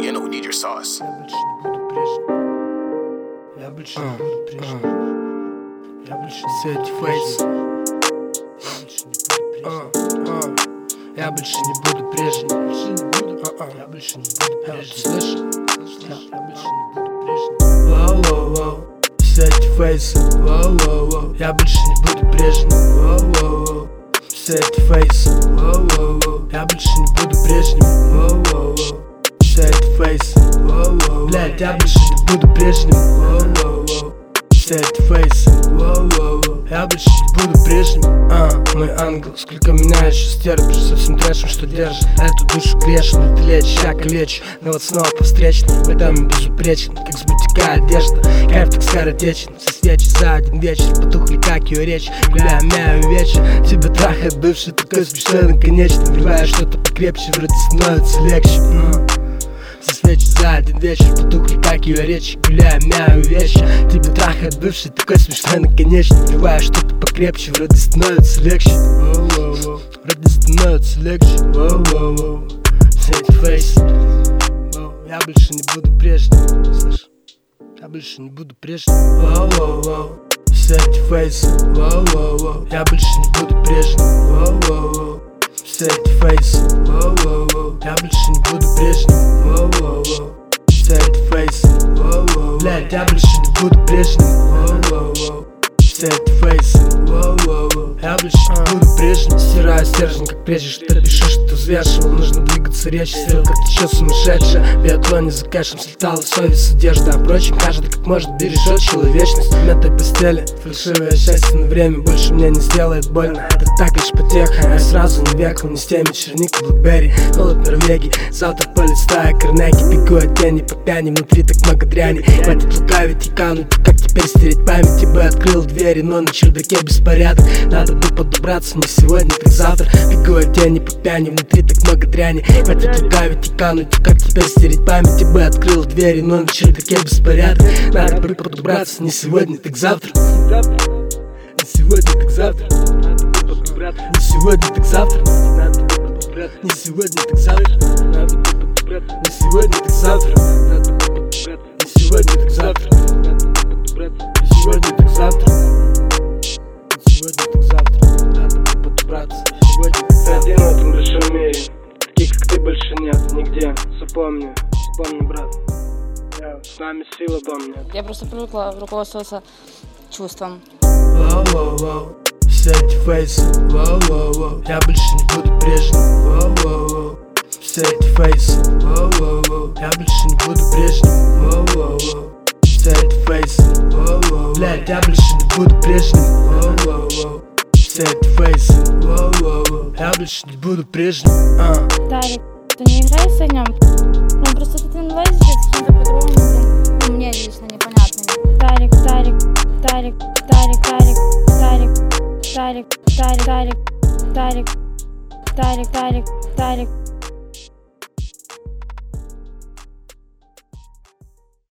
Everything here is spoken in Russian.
You know we need your sauce. Я больше не буду прежним. Я больше не буду прежним. Я больше не буду прежним. Я больше не буду прежним. Слышишь? Я больше не буду прежним. Воу-воу-воу. Все эти фейсы. Воу-воу-воу. Я больше не буду прежним. Воу-воу-воу. Все эти фейсы. Воу-воу-воу. Я больше не буду прежним. Воу-воу-воу. Все эти фейсы. Воу-воу-воу. Блядь, я больше не буду прежним. Воу-воу-воу. Все эти фейсы. Воу-воу-воу. Я больше не буду прежним. Мой ангел, сколько меня еще стерпишь. Со всем трэшем, что держит эту душу грешную. Ты лечишь, я калечу, но вот снова по встречной. В этом безупречен, как с бутика одежда. Кайф так скоротечен, все свечи за один вечер потухли, как ее речь. Гуляю, мяю вечер, тебя трахает бывший, такой смешной наконечно. Вливаю что-то покрепче, вроде становится легче. Все свечи за один вечер потухли, как ее речи. Гуляю, мяю вечер, тебя трахает бывший, такой смешной наконечно. Вливаю что-то покрепче, вроде становится легче. Вроде становится легче. Все эти фейсы. Я больше не буду прежним. Слышь? Я больше не буду прежним. Все эти фейсы. Я больше не буду прежним. Все эти фейсы. Я больше не буду прежним. Все эти фейсы. Блядь, я больше не буду прежним. Все эти фейсы. Я больше не буду прежним. Стираю стержень, как прежде, что пишешь, что взвешивал. Нужно двигаться речь, стрелка течет сумасшедшая. В биатлоне за кэшем слетала совесть, одежда. А впрочем, каждый как может бережет человечность. В этой постели фальшивое счастье на время больше мне не сделает больно. Это так лишь потеха, я сразу не векал. Не с теми черника Блэкберри, холод Норвегии. Завтра полистая Карнеги, бегу от тени по пьяни. Внутри так много дряни, хватит лукавить и кануть. Как теперь стереть память, ибо открыл двери, но на чердаке беспорядок. Надо бы подобраться не сегодня, так завтра. Бегу от тени по пьяни, внутри так много дряни. Хватит лукавить и кануть. Как теперь стереть память, ибо открыл двери, но на чердаке беспорядок. Надо бы подобраться не сегодня, так завтра. Не сегодня, так завтра. Не сегодня, так завтра. Не сегодня, так завтра. Не сегодня, так завтра. Не сегодня, так завтра. Не сегодня, так завтра. Не сегодня, так завтра. Надо бы подобраться. Сегодня, так завтра. Один в этом большом мире. Таких, как ты, больше нет нигде. Запомни, брат. С нами сила дом нет. Я просто привыкла руководствоваться чувством. Все эти фейсы. Я больше не буду прежним. Все эти фейсы. Я больше не буду прежним. Все эти фейсы. Блядь, я больше не буду прежним. Все эти фейсы. Я больше не буду прежним. Тарик, ты не играешь с огнем? Ну просто ты лазишь с кем-то по-другому, блин. Ну, мне лично непонятно. Тарик, Тарик, Тарик, Тарик, Тарик, Тарик, Тарик, Тарик, Тарик, Тарик, Тарик, Тарик, Тарик.